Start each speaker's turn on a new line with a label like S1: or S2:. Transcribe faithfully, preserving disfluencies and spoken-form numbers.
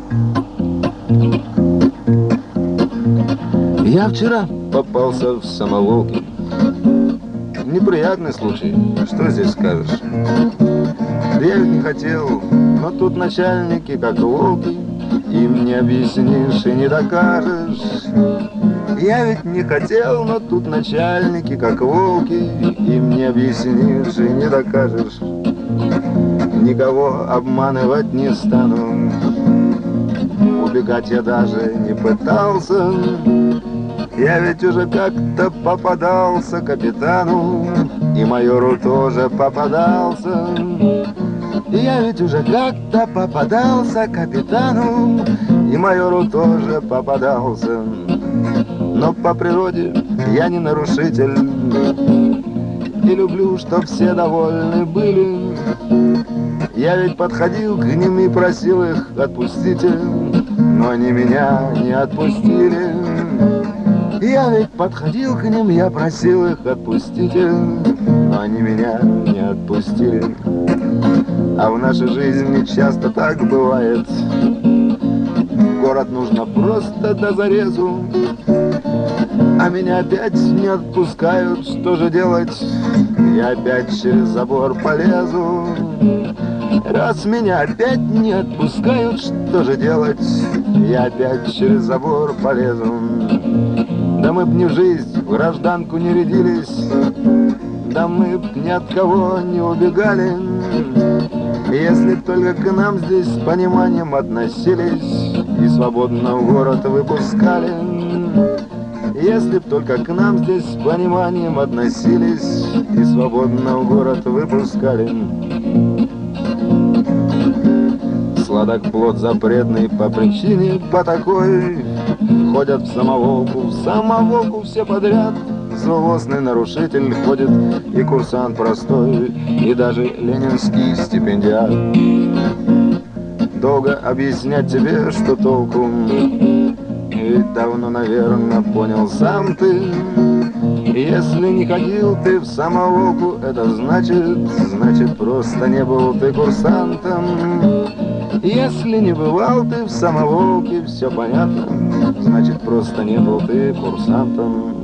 S1: Я вчера попался в самоволки. Неприятный случай, что здесь скажешь? Да я ведь не хотел, но тут начальники как волки, им не объяснишь и не докажешь. Я ведь не хотел, но тут начальники как волки, им не объяснишь и не докажешь. Никого обманывать не стану, убегать я даже не пытался. Я ведь уже как-то попадался капитану, и майору тоже попадался. Я ведь уже как-то попадался капитану, и майору тоже попадался. Но по природе я не нарушитель, и люблю, чтоб все довольны были. Я ведь подходил к ним и просил их отпустите, но они меня не отпустили. Я ведь подходил к ним, я просил их отпустите, но они меня не отпустили. А в нашей жизни часто так бывает. В город нужно просто до зарезу, а меня опять не отпускают. Что же делать? Я опять через забор полезу. Раз меня опять не отпускают, что же делать? Я опять через забор полезу. Да мы б не в жизнь, в гражданку не рядились, да мы б ни от кого не убегали, если б только к нам здесь с пониманием относились и свободно в город выпускали. Если б только к нам здесь с пониманием относились и свободно в город выпускали. Сладок плод запретный по причине, по такой ходят в самоволку, в самоволку все подряд. Злостный нарушитель ходит и курсант простой, и даже ленинский стипендиат. Долго объяснять тебе, что толку, ведь давно, наверное, понял сам ты. Если не ходил ты в самоволку, это значит, значит просто не был ты курсантом. Если не бывал ты в самоволке, все понятно, значит просто не был ты курсантом.